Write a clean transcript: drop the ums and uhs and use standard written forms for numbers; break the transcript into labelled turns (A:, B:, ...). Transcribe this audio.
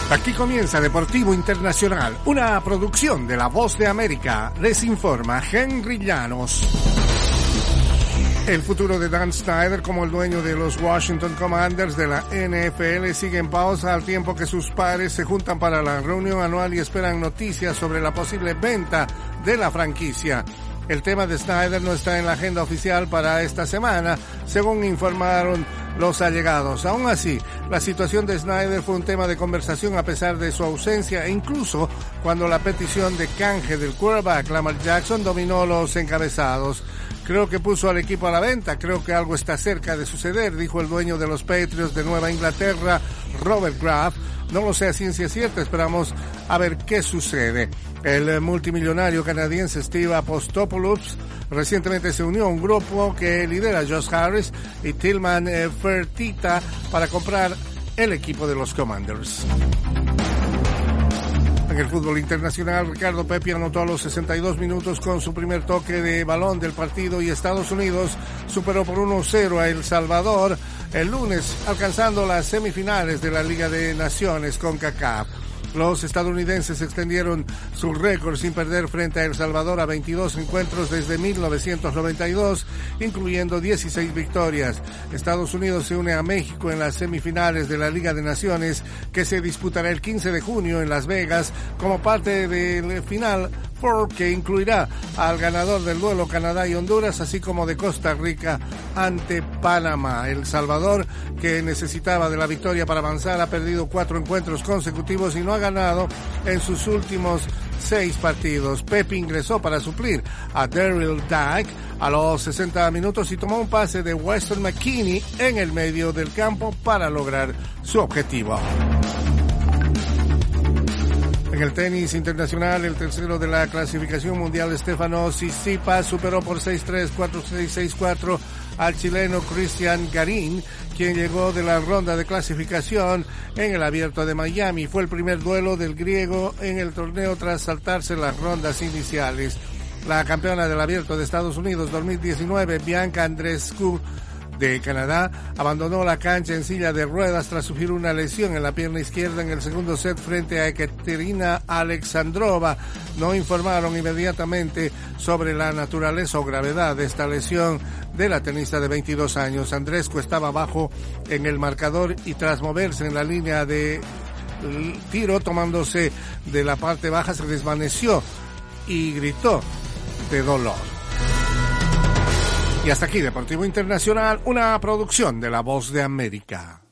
A: Aquí comienza Deportivo Internacional, una producción de La Voz de América. Les informa Henry Llanos. El futuro de Dan Snyder como el dueño de los Washington Commanders de la NFL sigue en pausa al tiempo que sus pares se juntan para la reunión anual y esperan noticias sobre la posible venta de la franquicia. El tema de Snyder no está en la agenda oficial para esta semana, según informaron los allegados. Aún así, la situación de Snyder fue un tema de conversación a pesar de su ausencia e incluso cuando la petición de canje del quarterback Lamar Jackson dominó los encabezados. Creo que puso al equipo a la venta, creo que algo está cerca de suceder, dijo el dueño de los Patriots de Nueva Inglaterra, Robert Kraft. No lo sé a ciencia cierta, esperamos a ver qué sucede. El multimillonario canadiense Steve Apostolopoulos recientemente se unió a un grupo que lidera Josh Harris y Tillman Fertitta para comprar el equipo de los Commanders. En el fútbol internacional, Ricardo Pepi anotó a los 62 minutos con su primer toque de balón del partido y Estados Unidos superó por 1-0 a El Salvador el lunes, alcanzando las semifinales de la Liga de Naciones CONCACAF. Los estadounidenses extendieron su récord sin perder frente a El Salvador a 22 encuentros desde 1992, incluyendo 16 victorias. Estados Unidos se une a México en las semifinales de la Liga de Naciones, que se disputará el 15 de junio en Las Vegas, como parte del Final Four, que incluirá al ganador del duelo Canadá y Honduras, así como de Costa Rica ante Panamá. El Salvador, que necesitaba de la victoria para avanzar, ha perdido 4 encuentros consecutivos y no ha ganado en sus últimos 6 partidos. Pepe ingresó para suplir a Daryl Dyke a los 60 minutos y tomó un pase de Weston McKennie en el medio del campo para lograr su objetivo. En el tenis internacional, el tercero de la clasificación mundial, Stefanos Tsitsipas, superó por 6-3, 4-6, 6-4 al chileno Cristian Garín, quien llegó de la ronda de clasificación en el Abierto de Miami. Fue el primer duelo del griego en el torneo tras saltarse las rondas iniciales. La campeona del Abierto de Estados Unidos 2019, Bianca Andreescu, de Canadá, abandonó la cancha en silla de ruedas tras sufrir una lesión en la pierna izquierda en el segundo set frente a Ekaterina Alexandrova. No informaron inmediatamente sobre la naturaleza o gravedad de esta lesión de la tenista de 22 años. Andreescu estaba abajo en el marcador y tras moverse en la línea de tiro, tomándose de la parte baja, se desvaneció y gritó de dolor. Y hasta aquí Deportivo Internacional, una producción de La Voz de América.